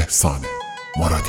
احسان مرادی.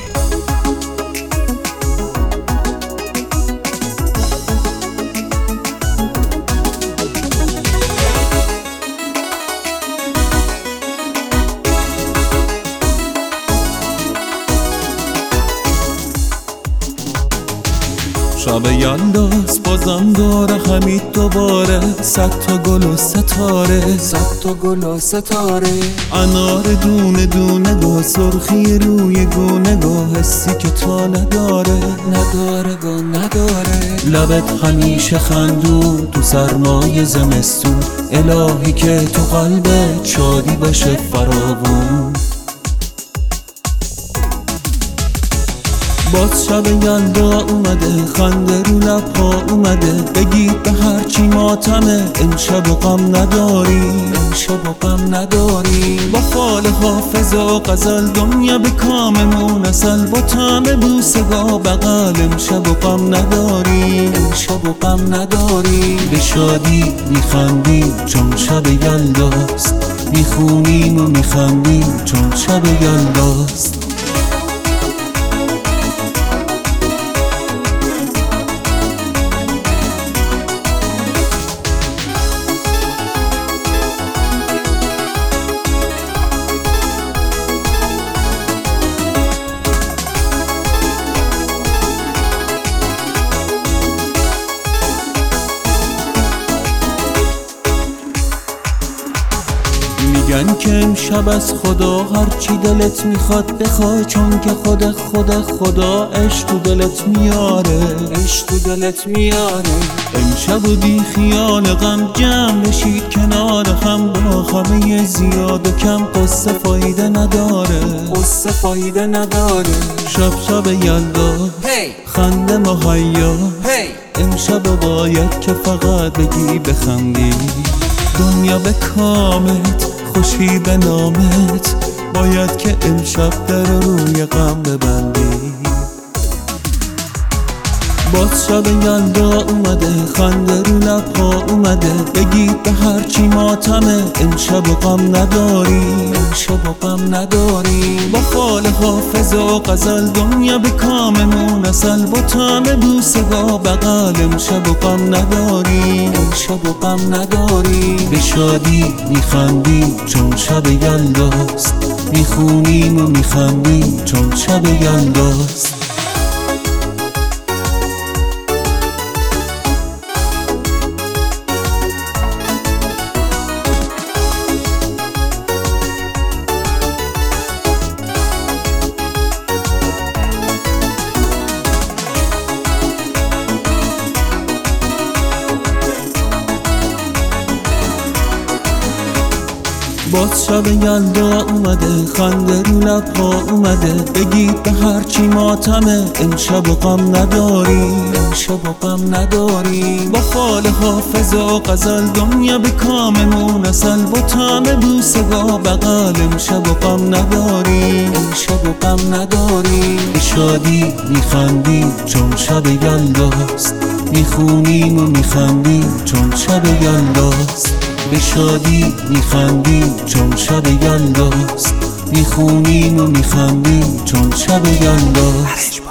شب یلداست بازم داره همین دوباره، 100 تا گل و ستاره، 100 تا گل و ستاره، انار دونه دونه گاه، سرخی روی گونه گاه، حسی که تا نداره نداره و نداره. لبت همیشه خندون تو سرمای زمستون، الهی که تو قلبت شادی باشه فراوون. باز شب یلدا اومده، خنده رو لب‌ها اومده، بگید به هرچی ماتمه، امشب و غم نداریم، امشب و غم نداریم. با فال حافظ و غزل دنیا به کاممون اصل، با طعم بوسگاه بغل، امشب و غم نداریم، امشب و غم نداریم. به شادی میخندیم چون شب یلداست، میخونیم و میخندیم چون شب یلداست. میگن که امشب از خدا هرچی دلت میخواد بخوای، چون که خدا عشق تو دلت میاره، عشق تو دلت میاره. امشب و بی خیال غم جمع بشید کنار هم، با همه زیاد و کم قصه فایده نداره، قصه فایده نداره. شب یلدا خنده مهیا، امشب باید که فقط بگی بخندی، دنیا به کامت خوشی به نامت، باید که امشب در روی غم ببندی. باز شب یلدا اومده، خنده رو لب‌ها اومده، بگید به هرچی ماتمه، امشب و غم نداریم، امشب و غم نداریم. با فال حافظ و غزل دنیا به کاممون اصل، با طعم بوسگاه بغل، امشب و غم نداریم، امشب و غم نداریم. به شادی میخندیم چون شب یلداست، میخونیم و میخندیم چون شب یلداست. باز شب یلدا اومده، خنده رو لب‌ها اومده، بگید به هرچی ماتمه، امشب و غم نداریم، امشب و غم نداریم. با فال حافظ و غزل دنیا به کاممون اصل، با طعم بوسگاه بغل، امشب و غم نداریم، امشب و غم نداریم. به شادی میخندیم چون شب یلداست، میخونیم و میخندیم چون شب یلداست. به شادی میخندیم چون شب یلداست، میخونیم و میخندیم چون شب یلداست.